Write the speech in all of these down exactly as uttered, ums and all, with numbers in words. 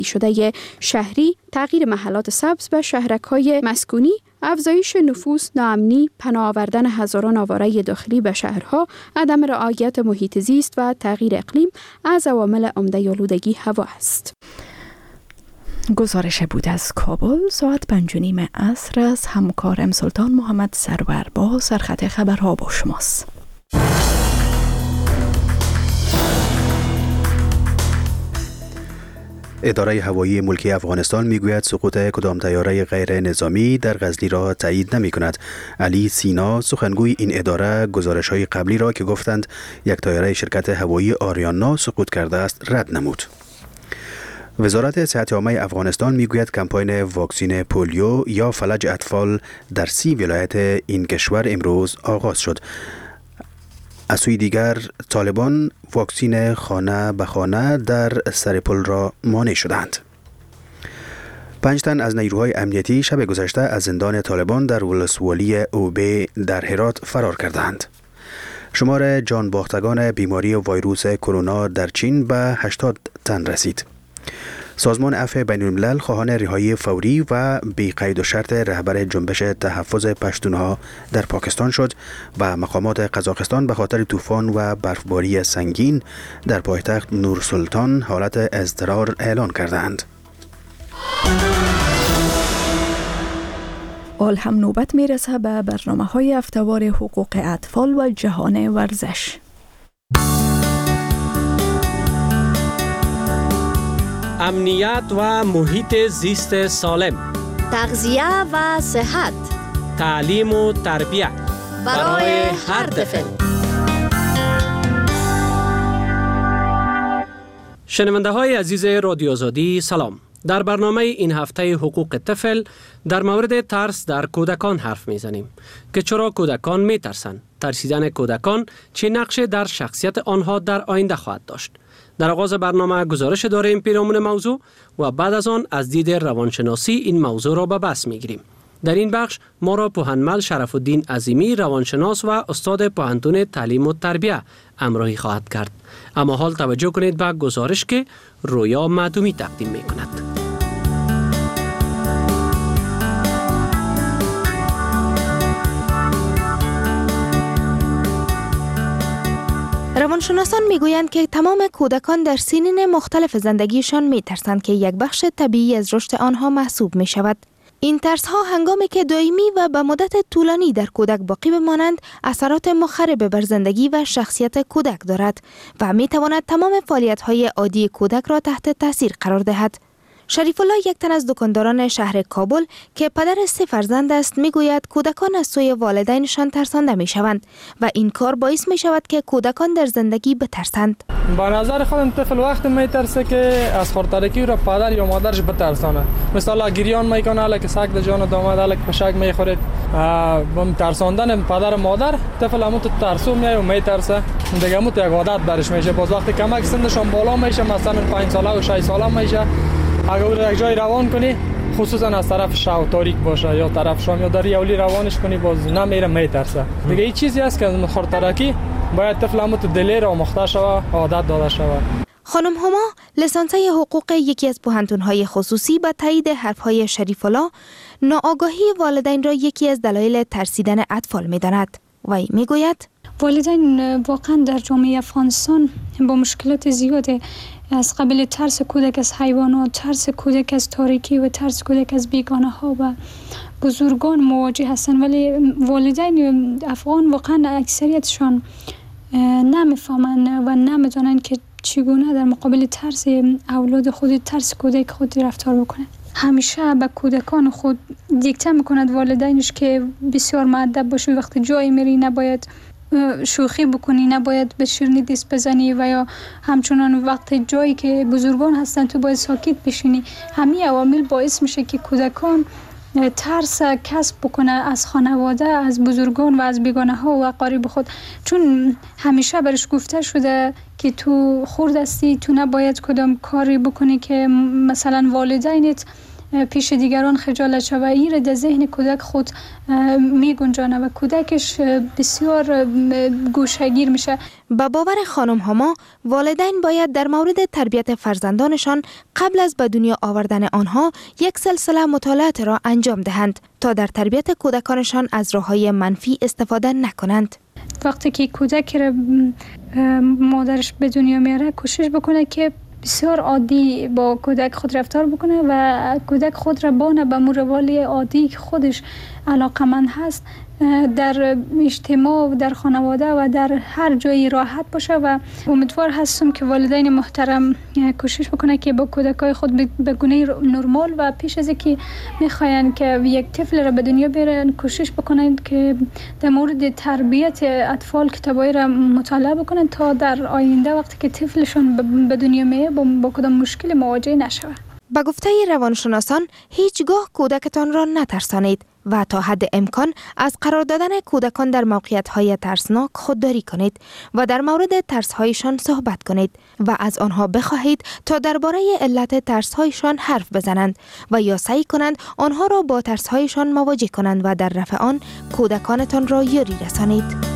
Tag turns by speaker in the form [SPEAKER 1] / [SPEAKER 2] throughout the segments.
[SPEAKER 1] شده شهری، تغییر محلات سبز به شهرک‌های مسکونی، افزایش نفوس، ناامنی، پناه آوردن هزاران آواره داخلی به شهرها، عدم رعایت محیط زیست و تغییر اقلیم از عوامل عمده آلودگی هوا است.
[SPEAKER 2] گزارش بود از کابل. ساعت پنج و نیم عصر از همکارم سلطان محمد سرور با سرخط خبرها با شماست.
[SPEAKER 3] اداره هوایی ملکی افغانستان میگوید سقوط کدام طیاره غیر نظامی در غزنی را تایید نمی کند. علی سینا سخنگوی این اداره گزارش‌های قبلی را که گفتند یک طیاره شرکت هوایی آریانا سقوط کرده است رد نمود. وزارت صحت عامه افغانستان میگوید کمپاین واکسین پولیو یا فلج اطفال در سی ولایت این کشور امروز آغاز شد. از سوی دیگر طالبان واکسین خانه به خانه در سرپل را مانع شدند. پنج تن از نیروهای امنیتی شب گذشته از زندان طالبان در ولسوالی اوبه در هرات فرار کردند. شمار جان باختگان بیماری ویروس کرونا در چین به هشتاد تن رسید. سازمان عفو بین الملل خواهان رهایی فوری و بی قید و شرط رهبر جنبش تحفظ پشتونها در پاکستان شد و مقامات قزاقستان به خاطر طوفان و برفباری سنگین در پایتخت نورسلطان حالت اضطرار اعلان کردند.
[SPEAKER 2] حال هم نوبت میرسه به برنامه‌های هفته‌وار حقوق اطفال و جهان ورزش.
[SPEAKER 4] امنیت و محیط زیست سالم،
[SPEAKER 5] تغذیه و صحت،
[SPEAKER 4] تعلیم و تربیت
[SPEAKER 5] برای هر طفل.
[SPEAKER 4] شنونده های عزیز رادیو آزادی سلام. در برنامه این هفته حقوق طفل در مورد ترس در کودکان حرف میزنیم که چرا کودکان میترسند، ترسیدن کودکان چه نقشی در شخصیت آنها در آینده خواهد داشت. در آغاز برنامه گزارش داریم پیرامون موضوع و بعد از آن از دید روانشناسی این موضوع را به بحث میگیریم. در این بخش ما را پوهنمل شرف الدین عظیمی روانشناس و استاد پوهنتون تعلیم و تربیت همراهی خواهد کرد. اما حال توجه کنید به گزارش که رویا معدومی تقدیم میکند.
[SPEAKER 6] روانشناسان میگویند که تمام کودکان در سنین مختلف زندگیشان میترسند که یک بخش طبیعی از رشد آنها محسوب می شود. این ترس ها هنگامی که دائمی و به مدت طولانی در کودک باقی بمانند اثرات مخرب بر زندگی و شخصیت کودک دارد و می تواند تمام فعالیت های عادی کودک را تحت تاثیر قرار دهد. شریف الله، یک تن از دکانداران شهر کابل که پدر سه فرزند است، میگوید کودکان از سوی والدینشان ترسانده می شوند و این کار باعث می شود که کودکان در زندگی بترسند.
[SPEAKER 7] با نظر خودم طفل وقت می ترسه که از خورترکی را پدر یا مادرش بترسانه. مثلا گریان میکنه، الک سگ در جان داماد، الک پشک میخورید. با ترساندن پدر و مادر طفل همون ترسو میای و میترسه. دیگه همون یک عادت برش میشه. باز وقتی کمک سنشون بالا میشه، مثلا پنج ساله و شش ساله میشه، اگر او یک جای روان کنی، خصوصا از طرف شو تاریک باشه یا طرف شام یا داری اولی روانش کنی، باز نمیره، میترسه. دیگه این چیزی است که از خورترکی باید طفل همون تو دلی را مخته شوه، عادت داده شوه.
[SPEAKER 6] خانم هما، لیسانسه حقوق یکی از پوهنتون‌های خصوصی، به تایید حرف‌های شریف الله، ناآگاهی والدین را یکی از دلایل ترسیدن اطفال می‌داند. وی میگوید
[SPEAKER 8] والدین واقعا در جامعه افغانستان با مشکلات زیاده، از قبل ترس کودک از حیوانات، ترس کودک از تاریکی و ترس کودک از بیگانه ها و بزرگان مواجه هستند، ولی والدین افغان واقعا اکثریتشان نمیفهمند و نمیدونن که چگونه در مقابل ترس اولاد خود، ترس کودک خود رفتار بکنند. همیشه به کودکان خود دیکته میکند والدینش که بسیار مؤدب باشی، وقتی جایی میری نباید شوخی بکنی، نباید به شیرینی دست بزنی و یا همچنان وقت جایی که بزرگان هستن تو باید ساکت بشینی. همین عوامل باعث میشه که کودکان ترس کسب بکنه از خانواده، از بزرگان و از بیگانه ها و اقارب خود، چون همیشه برش گفته شده که تو خرد هستی، تو نباید کدام کاری بکنی که مثلا والدینت پیش دیگران خجالت شود، این را در ذهن کودک خود می گنجانه و کودکش بسیار گوشهگیر میشه.
[SPEAKER 6] با باور خانم هما، والدین باید در مورد تربیت فرزندانشان قبل از به دنیا آوردن آنها یک سلسله مطالعات را انجام دهند تا در تربیت کودکانشان از راه‌های منفی استفاده نکنند.
[SPEAKER 8] وقتی که کودک را مادرش به دنیا میاره، کوشش بکنه که بسیار عادی با کودک خود رفتار بکنه و کودک خود را بانه به مروال عادی که خودش علاقمند هست در اجتماع و در خانواده و در هر جایی راحت باشه. و امیدوار هستم که والدین محترم کوشش بکنه که با کودکای خود به گونه نرمال و پیش از اینکه میخواین که یک طفل را به دنیا بیارن کوشش بکنن که در مورد تربیت اطفال کتابای را مطالعه بکنن تا در آینده وقتی که طفلشون به دنیا میاد با, با کدام مشکل مواجه نشود.
[SPEAKER 6] به گفته روانشناسان، هیچگاه کودکتان را نترسانید و تا حد امکان از قرار دادن کودکان در موقعیت‌های ترسناک خودداری کنید و در مورد ترس‌هایشان صحبت کنید و از آنها بخواهید تا درباره علت ترس‌هایشان حرف بزنند و یا سعی کنند آنها را با ترس‌هایشان مواجه کنند و در رفع آن کودکانتان را یاری رسانید.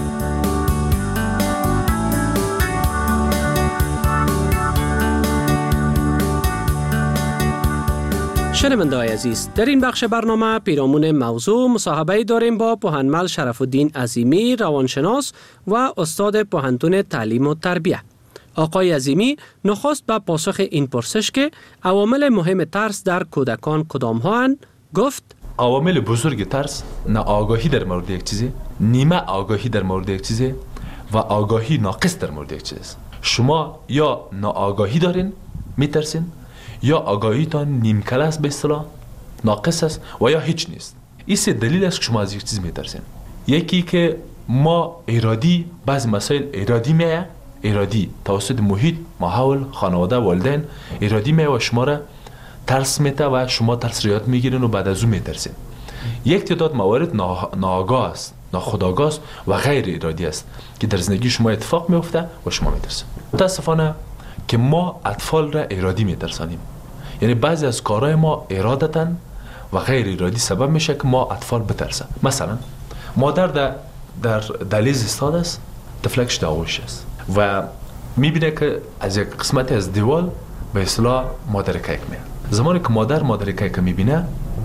[SPEAKER 4] شنونده‌های عزیز، در این بخش برنامه پیرامون موضوع مصاحبه داریم با پوهنمل شرف الدین عظیمی، روانشناس و استاد پوهنتون تعلیم و تربیت. آقای عظیمی نخست به پاسخ این پرسش که عوامل مهم ترس در کودکان کدام هستند گفت:
[SPEAKER 9] عوامل بزرگ ترس ناآگاهی در مورد یک چیزی، نیمه آگاهی در مورد یک چیزی و آگاهی ناقص در مورد یک چیز. شما یا ناآگاهی دارین میترسین، یا آگاهیتان نیم کله است، به اصطلاح ناقص است، و یا هیچ نیست. این سه دلیل است که شما از یک چیز میترسین. یکی که ما ارادی بعض مسائل ارادی میه، ارادی توسط محیط، ماحول، خانواده، والدین ارادی میه و شما را ترس میته و شما ترس ریات میگیرین و بعد از اون میترسین. یک تعداد موارد ناآگاه است، ناخودآگاه است و غیر ارادی است که در زندگی شما اتفاق میفته و شما میترسین. متاسفانه که ما اطفال را ارادی میترسانیم، یعنی بعضی از کارهای ما ارادتاً و غیر ارادی سبب میشه که ما اطفال بترسن. مثلا مادر در در دهلیز ایستاد است، طفلکش در آغوش است و میبینه که از یک قسمتی از دیوال به اصطلاح مادر کیک میاد. زمانی که مادر مادر کیک میبینه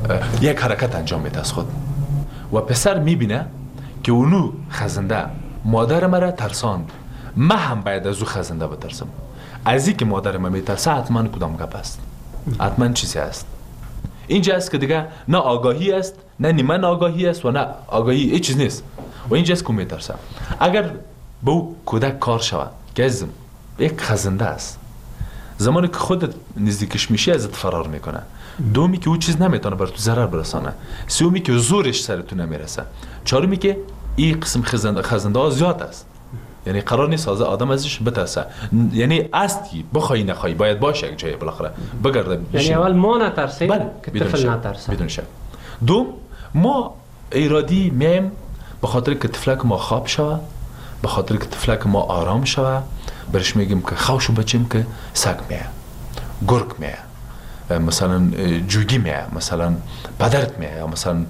[SPEAKER 9] یک حرکت انجام میده از خود و پسر میبینه که اونو خزنده مادر مرا ترساند، من هم باید از او خزنده بترسم. از این که مادر من میترسه حتما کدام گپ است، حتما چیزی است. اینجا است که دیگه نه آگاهی است، نه نیمه آگاهی است و نه آگاهی هیچ چیز نیست و اینجا است که میترسه. اگر به او کودک کار شود که از یک خزنده است، زمانی که خودت نزدیکش میشی ازت فرار میکنه، دومی که او چیز نمیتونه بر تو ضرر برسانه، سومی که زورش سر تو نمیرسه، چهارمی که این قسم خزنده خزنده ها زیاد است، یعنی قرار نیست از آدم ازش بترسه، یعنی استی بخوای نخوای باید باشه یک جایی بالاخره بگرده.
[SPEAKER 4] یعنی اول ما نترسیم
[SPEAKER 9] بله.
[SPEAKER 4] که طفل نترسه.
[SPEAKER 9] بدون شک. دوم، ما ارادی میم به خاطر که طفلک ما خواب شوه، به خاطر که طفلک ما آرام شوه، برش میگیم که خوشو بچیم که سگ میه، گرگ میه، مثلا جوگی میه، مثلا بدرد میه، یا مثلا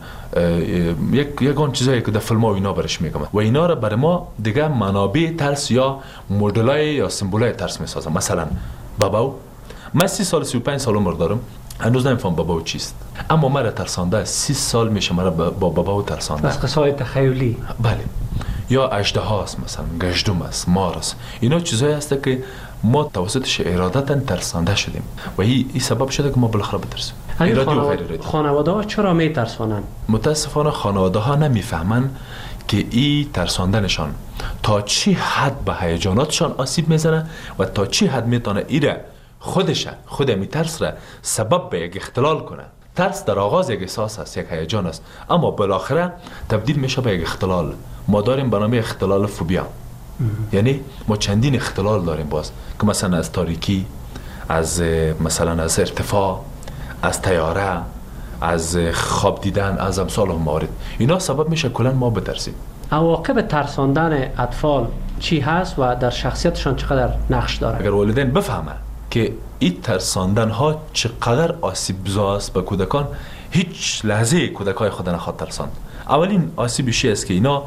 [SPEAKER 9] یک یگان چیزایی که در فیلم ها اینا برش میگم و اینا را برای ما دیگه منابع ترس یا مدلای یا سمبولای ترس میسازم. مثلا باباو، من سی سال سی و پنج سال عمر دارم، هنوز نمیفهم باباو چیست، اما مرا ترسانده سی سال میشه مرا با باباو ترسانده.
[SPEAKER 4] بس قصای تخیلی.
[SPEAKER 9] بله. یا اژدها است، مثلا گژدم است، مار است. اینا چیزایی هست که ما توسطش ارادتا ترسانده شدیم و این ای سبب شده که ما بالاخره بترسیم.
[SPEAKER 4] ارادی و غیر ارادی. خانواده ها چرا میترسانند؟
[SPEAKER 9] متاسفانه خانواده ها نمیفهمن که این ترساندنشان تا چی حد به هیجاناتشان آسیب میزنه و تا چی حد میتونه ایره خودش خود می ترس را سبب به یک اختلال کنه. ترس در آغاز یک احساس است، یک هیجان است، اما بالاخره تبدیل میشه به یک اختلال. ما داریم به نام اختلال فوبیا. یعنی ما چندین اختلال داریم باز که مثلا از تاریکی، از مثلا از ارتفاع، از طیاره، از خواب دیدن، از امثال موارد. اینا سبب میشه کلا ما بترسیم.
[SPEAKER 4] عواقب ترساندن اطفال چی هست و در شخصیتشان چقدر نقش داره؟
[SPEAKER 9] اگر والدین بفهمن که این ترساندن ها چقدر آسیبزا است به کودکان. هیچ لحظه کودکای خود نخواد ترساند. اولین آسیبشی است که اینا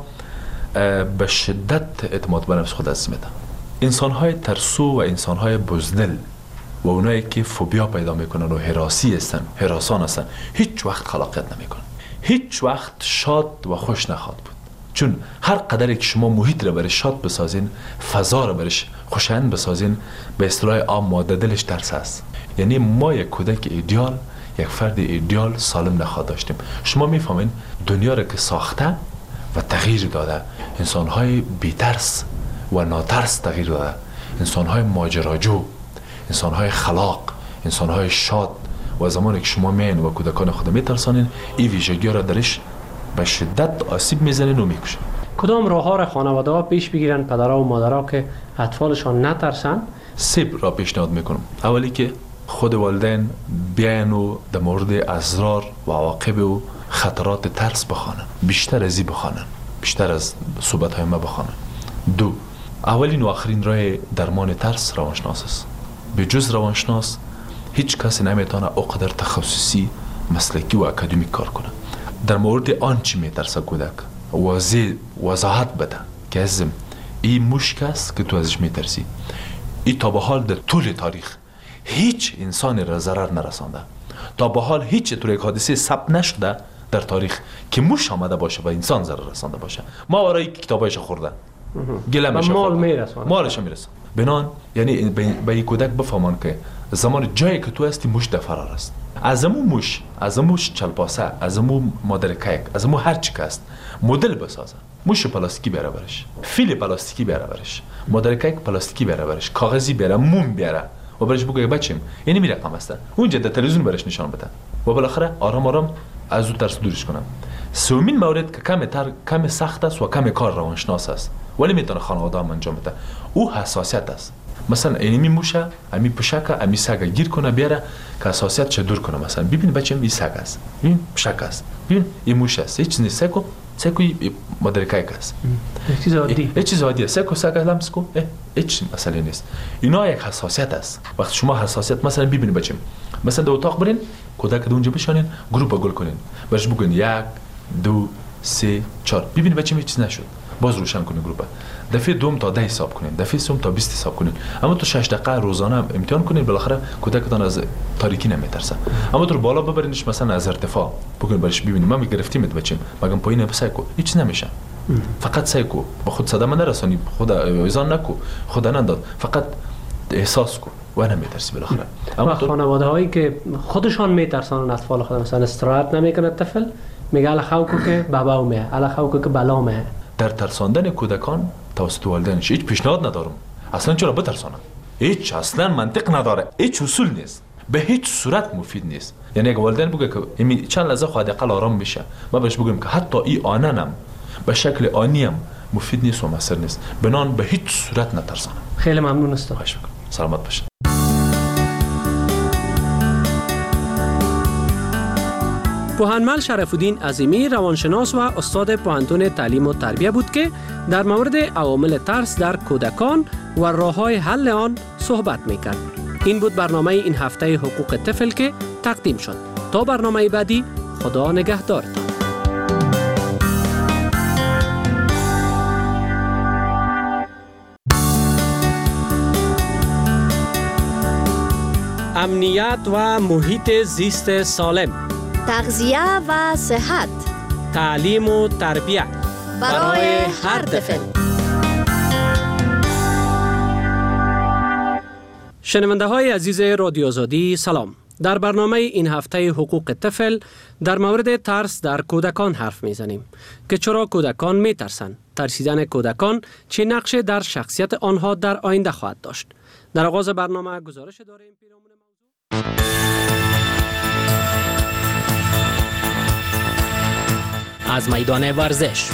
[SPEAKER 9] به شدت اعتماد به نفس خود از میدن. انسان های ترسو و انسان های بزدل و اونایی که فوبیا پیدا میکنن و هراسی هستن، هراسان هستن، هیچ وقت خلاقیت نمیکنن، هیچ وقت شاد و خوش نخواهد بود. چون هر قدری که شما محیط را برش شاد بسازین، فضا را برش خوشایند بسازین، به اصطلاح عام ماده دلش ترس است. یعنی ما یک کودک ایدئال، یک فرد ایدئال سالم نخواهد داشتیم. شما میفهمین دنیا را که ساخته و تغییر داده، انسان‌های بی‌ترس و ناترس تغییر داده، انسان‌های ماجراجو، انسان‌های خلاق، انسان‌های شاد. و زمانی که شما میین و کودکان خود میترسانین، این ویژگی را درش به شدت آسیب میزنین و میکشین.
[SPEAKER 4] کدام راه‌ها را خانواده‌ها پیش بگیرن پدرها و مادرها که اطفالشان نترسن؟
[SPEAKER 9] سه را پیشنهاد میکنم. اولی که خود والدین بیاین و در مورد اسرار و عواقب و خطرات ترس بخوانن، بیشتر از این بخوانن، بیشتر از صحبت‌های ما بخوانن. دو، اولین و آخرین راه درمان ترس روانشناس است. به جز روانشناس هیچ کسی نمیتونه اقدر تخصصی، مسلکی و اکادمیک کار کنه. در مورد آنچه میترسه کودک واضح وضاحت بده که ازم این مشکل است که تو ازش میترسی. این تا به حال در طول تاریخ هیچ انسانی را ضرر نرسانده. تا به حال هیچ طور یک حادثه ثبت نشده در تاریخ که موش آمده باشه و انسان ضرر رسانده باشه. ما برای کتابایش خورده گله میشه،
[SPEAKER 4] مال میرسونه،
[SPEAKER 9] مالش میرسه. بنان یعنی به این کودک بفهمان که زمان جایی که تو هستی موش در فرار است. از امو موش، از امو چلپاسه، از امو مادر کیک، از امو هر چی که است مدل بسازه. موش پلاستیکی بیاره برش، فیل پلاستیکی بیاره برش، مادر کیک پلاستیکی بیاره برش، کاغذی بیاره، موم بیاره و برش بگه بچم یعنی می رقم است. اونجا در تلویزیون برش نشان بده و بالاخره آرام آرام از اون ترس دورش کنم. سومین مورد که کم تر کم سخت است و کم کار روانشناس است ولی میتونه خانواده هم انجام بده، او حساسیت است. مثلا اینمی موشه امی پشک امی سگ گیر کنه بیاره که حساسیت چه دور کنه. مثلا ببین بچه‌م این سگ است، ببین پشک است، ببین این موشه است، هیچ نیست. سگو سگو مادر کیک است،
[SPEAKER 4] چیز عادی،
[SPEAKER 9] هیچ چیز عادیه. سگو سگ لمس کو هیچ مسئله نیست. اینا یک حساسیت است. وقتی شما حساسیت مثلا ببین بچه‌م مثلا در اتاق برین کودک اونجا بشانین گروپ گل کنین برش بگین یک دو سه چهار، ببین بچه‌م هیچ نشد، باز روشن کنین گروپ. دفعه دوم تا ده حساب کنین، دفعه سوم تا بیست حساب کنین. اما تو شش دقیقه روزانه امتحان کنین، بالاخره کودکتان از تاریکی نمیترسه. اما تو بالا ببرینش مثلا از ارتفاع بگین برش ببینیم ما میگرفتیمت بچیم مگم پایین بسایکو هیچ نمیشه. فقط سایکو با خود صدمه نرسانی، خدا ایزان نکو، خدا ننداد، فقط احساس کو و نمیترسی بالاخره.
[SPEAKER 4] اما خانواده هایی که خودشان میترسانن اطفال خود، مثلا استراحت نمیکنه طفل میگه الا خوکو که بابا مه، الا خوکو که بلا مه.
[SPEAKER 9] در ترساندن کودکان توسط والدینش هیچ پیشنهاد ندارم. اصلا چرا بترسانم؟ هیچ اصلا منطق نداره، هیچ اصول نیست، به هیچ صورت مفید نیست. یعنی اگه والدین بگه که این چند لحظه خواهد اقل آرام بشه، ما بهش بگیم که حتی این آننم به شکل آنیم مفید نیست و مؤثر نیست. بنان به هیچ صورت نترسانم.
[SPEAKER 4] خیلی ممنون هستم.
[SPEAKER 9] خواهش میکنم. سلامت باشید.
[SPEAKER 4] پوهنمل شرف‌الدین عظیمی روانشناس و استاد پوهنتون تعلیم و تربیت بود که در مورد عوامل ترس در کودکان و راه‌های حل آن صحبت می‌کرد. این بود برنامه این هفته حقوق طفل که تقدیم شد. تا برنامه بعدی، خدا نگهدارتان. امنیت و محیط زیست سالم،
[SPEAKER 5] تغذیه و صحت،
[SPEAKER 4] تعلیم و تربیت
[SPEAKER 5] برای هر طفل.
[SPEAKER 4] شنونده های عزیز رادیو آزادی سلام. در برنامه این هفته حقوق طفل در مورد ترس در کودکان حرف میزنیم که چرا کودکان میترسند، ترسیدن کودکان چه نقش در شخصیت آنها در آینده خواهد داشت. در آغاز برنامه گزارش داریم پیرامون موضوع.
[SPEAKER 10] از میدان ورزش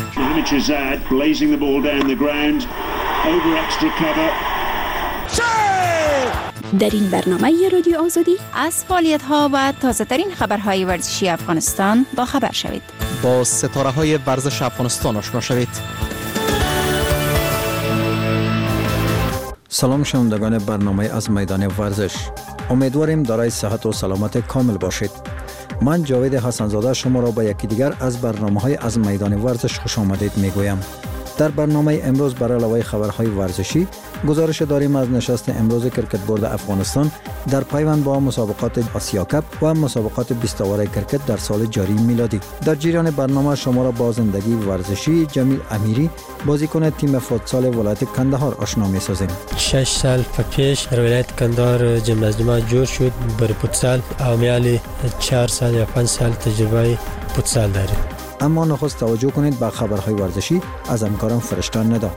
[SPEAKER 1] در این برنامه رادیو آزادی
[SPEAKER 11] از فعالیت ها و تازه ترین خبرهای ورزشی افغانستان با خبر شوید.
[SPEAKER 10] با ستاره های ورزش افغانستان آشنا شوید.
[SPEAKER 12] سلام شنوندگان برنامه از میدان ورزش. امیدواریم دارای صحت و سلامت کامل باشید. من جاوید حسنزاده شما را به یکی دیگر از برنامه‌های از میدان ورزش خوش آمدید میگویم. در برنامه امروز برای علاوه خبرهای ورزشی گزارش داریم از نشست امروز کرکت بورد افغانستان در پیوند با مسابقات آسیا کاپ و مسابقات بیست اوور کرکت در سال جاری میلادی. در جریان برنامه شما را با زندگی ورزشی جمیل امیری بازیکن تیم فوتسال ولایت کندهار آشنا می‌سازیم.
[SPEAKER 13] شش سال پیش در ولایت کندهار جمنازیوم جور شد برای فوتسال و میالی چهار سال یا پنج سال تجربه فوتسال داریم.
[SPEAKER 12] اما نخست توجه کنید به خبرهای ورزشی از همکارم فرشته ندا.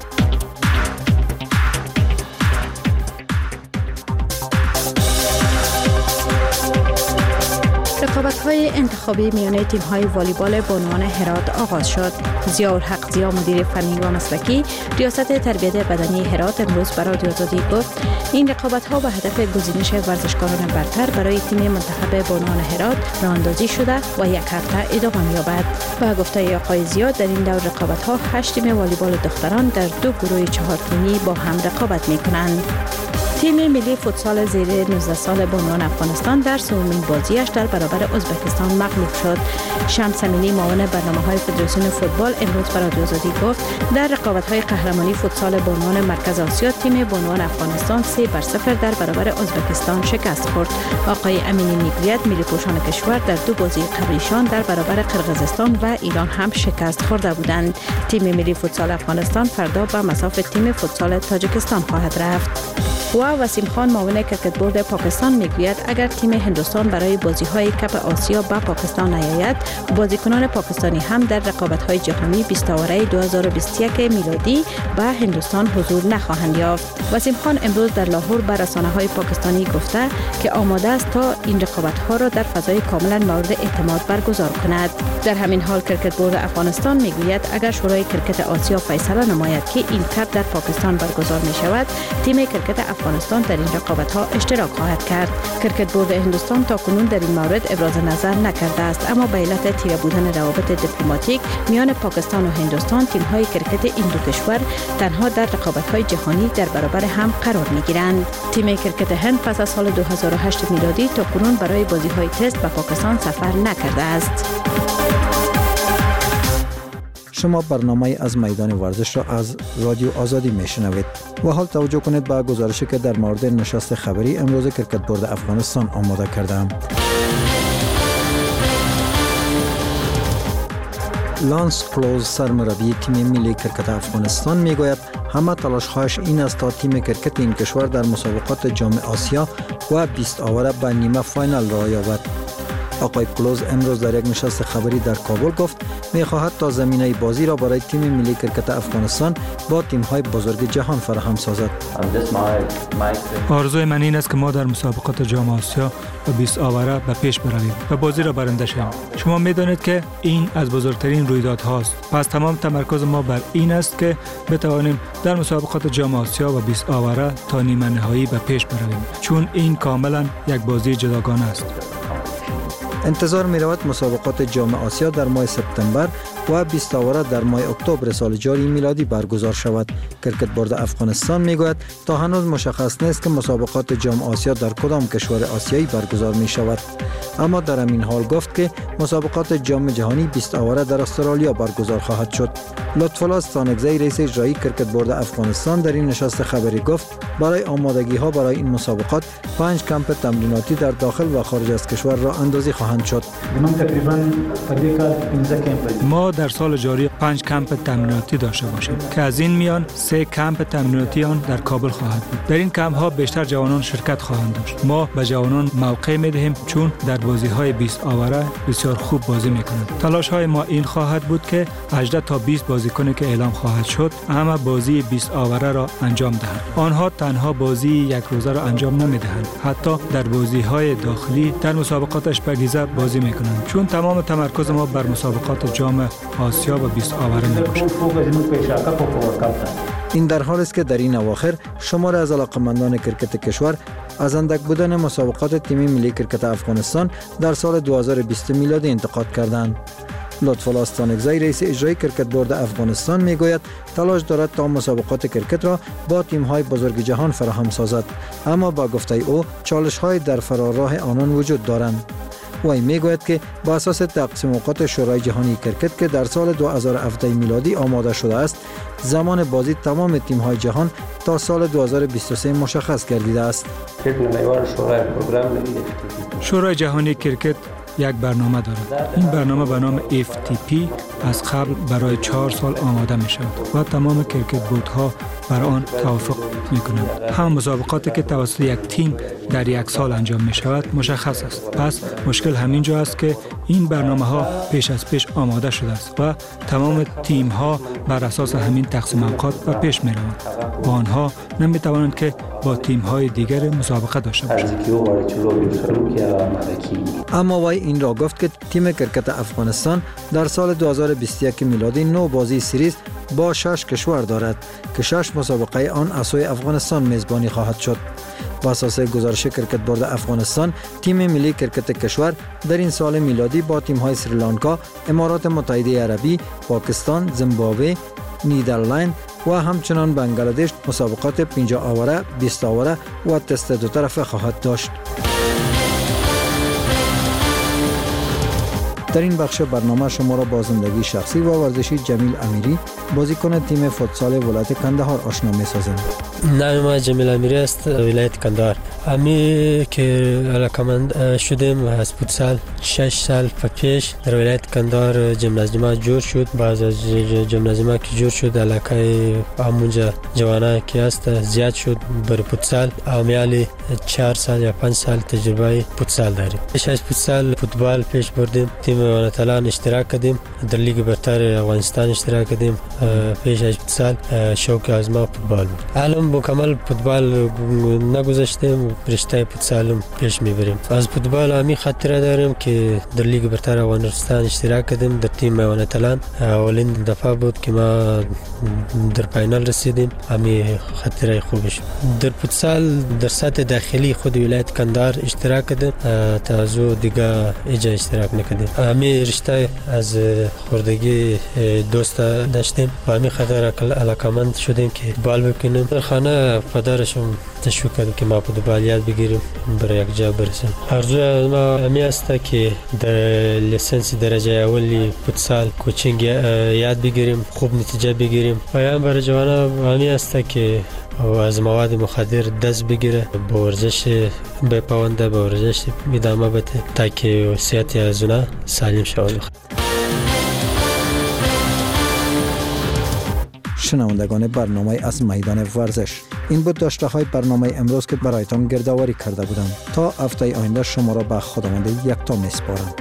[SPEAKER 14] رقابت‌های انتخابی میان تیم‌های والیبال بانوان هرات آغاز شد. ضیاءالحق ضیا مدیر فنی و مسلکی ریاست تربیت بدنی هرات امروز به رادیو آزادی گفت این رقابت‌ها به هدف گزینش ورزشکاران برتر برای تیم منتخب بانوان هرات راه‌اندازی شده و یک هفته ادامه می‌یابد. به گفته آقای ضیا در این دور رقابت‌ها هشت تیم والیبال دختران در دو گروه چهار تیمی با هم رقابت می‌کنند. تیم ملی فوتسال زیر نوزده سال بانوان افغانستان در سومین بازیش در برابر ازبکستان مغلوب شد. شمس امینی معاون برنامه‌های فدراسیون فوتبال امروز به رادیو آزادی گفت در رقابت‌های قهرمانی فوتسال بانوان مرکز آسیا تیم بانوان افغانستان سه بر صفر در برابر ازبکستان شکست خورد. آقای امینی میگوید ملی پوشان کشور در دو بازی قبلیشان در برابر قرقیزستان و ایران هم شکست خورده بودند. تیم ملی فوتسال افغانستان فردا به مصاف تیم فوتسال تاجیکستان خواهد رفت. و وسیم خان معاون کرکت بورد پاکستان میگوید اگر تیم هندوستان برای بازی‌های کپ آسیا به پاکستان نیاید، بازیکنان پاکستانی هم در رقابت‌های جهانی بیست اوره دو هزار و بیست و یک میلادی به هندوستان حضور نخواهند یافت. وسیم خان امروز در لاهور به رسانه‌های پاکستانی گفته که آماده است تا این رقابت‌ها را در فضای کاملا مورد اعتماد برگزار کند. در همین حال کرکت بورد افغانستان میگوید اگر شورای کرکت آسیا فیصله نماید که این کپ در پاکستان برگزار می‌شود، تیم کرکت افغانستان در این رقابت‌ها اشتراک خواهد کرد. کرکت بورد هندوستان تاکنون در این مورد ابراز نظر نکرده است، اما به علت تیره بودن روابط دیپلماتیک میان پاکستان و هندوستان تیم‌های کرکت این دو کشور تنها در رقابت‌های جهانی در برابر هم قرار می‌گیرند. تیم کرکت هند پس از سال دو هزار و هشت میلادی تاکنون برای بازی‌های تست به پاکستان سفر نکرده است.
[SPEAKER 12] شما برنامه از میدان ورزش را از رادیو آزادی میشنوید و حال توجه کنید به گزارشی که در مورد نشست خبری امروز کرکت بورد افغانستان آماده کردم. لانس کلوز سرمربی تیم ملی کرکت افغانستان میگوید همه تلاش‌هایش این است تا تیم کرکت این کشور در مسابقات جام آسیا و بیست اوره به نیمه فاینال راه یابد. آقای کلوز امروز در یک نشست خبری در کابل گفت می‌خواهد تا زمینه بازی را برای تیم ملی کرکت افغانستان با تیم‌های بزرگ جهان فراهم سازد.
[SPEAKER 15] آرزوی من این است که ما در مسابقات جام آسیا و بیست اوره به پیش برویم و بازی را برنده شویم. شما می‌دانید که این از بزرگترین رویدادهاست. پس تمام تمرکز ما بر این است که بتوانیم در مسابقات جام آسیا و بیست اوره تا نیمه نهایی به پیش برویم، چون این کاملا یک بازی جداگانه است.
[SPEAKER 12] انتظار می رود مسابقات جام آسیا در ماه سپتامبر و بیست اوره در ماه اکتبر سال جاری میلادی برگزار شود. کرکت بورد افغانستان می گوید تا هنوز مشخص نیست که مسابقات جام آسیا در کدام کشور آسیایی برگزار می شود، اما در همین حال گفت که مسابقات جام جهانی بیست اوره در استرالیا برگزار خواهد شد. لطف‌الله استانکزی رئیس اجرایی کرکت بورد افغانستان در این نشست خبری گفت برای آمادگی ها برای این مسابقات پنج کمپ تمریناتی در داخل و خارج از کشور را اندازی خواهند شد.
[SPEAKER 15] ما در سال جاری پنج کمپ تمریناتی داشته باشیم که از این میان سه کمپ تمریناتی آن در کابل خواهد بود. در این کمپ ها بیشتر جوانان شرکت خواهند داشت. ما به جوانان موقع میدهیم چون در بازی های بیست اوره بسیار خوب بازی میکنند. تلاش های ما این خواهد بود که هجده تا بیست بازیکن که اعلام خواهد شد همه بازی بیست اوره را انجام دهند. آنها تنها بازی یک روزه را انجام نمیدهند، حتی در بازی های داخلی در مسابقات اشپگیزه بازی میکنند، چون تمام تمرکز ما بر مسابقات جام آسیا و بیست اوره میباشد.
[SPEAKER 12] این در حالی است که در این اواخر شمار از علاقه‌مندان کرکت کشور از اندک بودن مسابقات تیم ملی کرکت افغانستان در سال دو هزار و بیست میلادی انتقاد کردند. لطف‌الله استانکزی رئیس اجرایی کرکت بورد افغانستان میگوید تلاش دارد تا مسابقات کرکت را با تیم‌های بزرگ جهان فراهم سازد، اما با گفته او چالش‌های در فراراه آنان وجود دارند. وی میگوید که با اساس تقسیمات شورای جهانی کرکت که در سال دو هزار و هفده میلادی آماده شده است، زمان بازی تمام تیم‌های جهان تا سال دو هزار و بیست و سه مشخص گردیده است.
[SPEAKER 15] شورای جهانی کرکت یک برنامه دارد. این برنامه به نام اف تی پی از قبل برای چهار سال آماده می شود و تمام کرکت بوردها بر آن توافق می کنند. هم مسابقاتی که توسط یک تیم در یک سال انجام می شود مشخص است. پس مشکل همین جا است که این برنامه ها پیش از پیش آماده شده است و تمام تیم ها بر اساس همین تقسیم اوقات و پیش می روند و آنها نمی توانند که با تیم های دیگر مسابقه داشته باشند.
[SPEAKER 12] اما وی این را گفت که تیم کرکت افغانستان در سال دو هزار و بیست و یک میلادی نو بازی سریز با شش کشور دارد که شش مسابقه آن از سوی افغانستان میزبانی خواهد شد. با اساس گزارش کرکت بورد افغانستان، تیم ملی کرکت کشور در این سال میلادی با تیم‌های سریلانکا، امارات متحده عربی، پاکستان، زیمبابوه، نیدرلند و همچنان بنگلادش مسابقات پنجاه آوره، بیست آوره و تست دو طرفه خواهد داشت. در این بخش برنامه شما را با زندگی شخصی و ورزشی جمیل امیری، بازیکن تیم فوتسال ولایت کندهار آشنا می‌سازیم.
[SPEAKER 13] نام ما جمیل امیری است، ولایت کندهار. امی که علاقمند شدیم از فوتسال شش سال پیش در ولایت کندهار جیمنازیوم جور شد. بعد از جیمنازیوم که جور شد علاقه همونجا جوانان که است زیاد شد بر فوتسال. امیالی چهار سال یا پنج سال تجربه فوتسال داریم. پیش از فوتسال فوتبال پیش بردیم، تیم ونتلان اشتراک کردیم، در لیگ برتر افغانستان اشتراک کردیم. پیش از فوتسال شوق از ما فوتبال بود. الان مکمل فوتبال نگذاشتیم، رشته فوتسال پیش میبریم. از فوتبال همی خاطره داریم که در لیگ برتر افغانستان اشتراک کردیم، در تیم ونتلان اولین دفعه بود که ما در فینال رسیدیم. همی خاطره خوبش. در فوتسال در سطح داخلی خود ولایت کندهار اشتراک کردیم، تا از دیگه ایجا اشتراک نکردیم. همی رشته از خوردگی دوست داشتیم و همی خاطر علاقمند شدیم که فوتبال بکنیم. در خانه پدرشم تشویق کرد که ما فوتبال یاد بگیریم برای یک جا برسیم. آرزوی ما همی است که در لیسانس درجه اولی فوتسال کوچینگ یاد بگیریم، خوب نتیجه بگیریم. و هم برای جوانان همی است که از مواد مخدر دست بگیره، با ورزش بپاونده، با ورزش ادامه بده تا که صحت از اونا سالم شود.
[SPEAKER 12] شنوندگان برنامه از میدان ورزش، این بود داشته های برنامه امروز که برایتان گردآوری کرده بودم. تا هفته آینده شما را به خداوند یکتا میسپارم.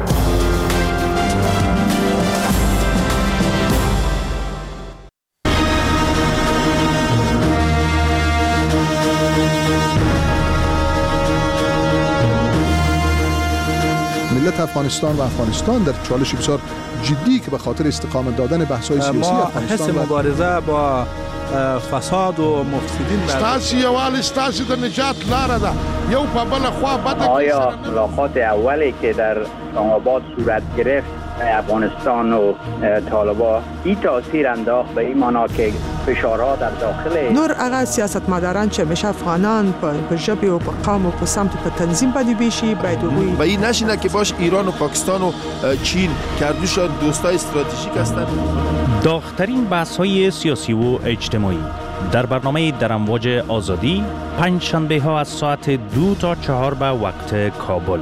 [SPEAKER 16] ملت افغانستان و افغانستان در چالش بسیار جدی که به خاطر استقامت دادن بحث‌های سیاسی افغانستان
[SPEAKER 17] ما حس مبارزه با فساد و مفسدین
[SPEAKER 18] ستاسو یوال ستاسو د نجات لاره ده. یو په بل خوا بده.
[SPEAKER 19] آیا ملاقات اولی که در اسلام آباد صورت گرفت افغانستان و طالبان این تاثیر انداخت به این معنا که فشارها در داخل
[SPEAKER 20] نور هغه سیاستمداران چې همیشه افغانان په ژبې او په قوم او په سمت په تنظیم باندې بیشي باید وګوري
[SPEAKER 16] و این نشینه که باش ایران و پاکستان و چین کردوشان دوستای استراتژیک هستند.
[SPEAKER 21] داغ‌ترین بحث‌های سیاسی و اجتماعی در برنامه در امواج آزادی پنج شنبه ها از ساعت دو تا چهار به وقت کابل.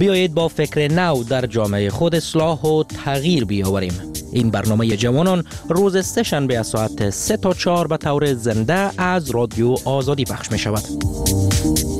[SPEAKER 10] بیایید با فکر نو در جامعه خود اصلاح و تغییر بیاوریم. این برنامه جوانان روز سه شنبه از ساعت سه تا چهار به طور زنده از رادیو آزادی پخش می شود.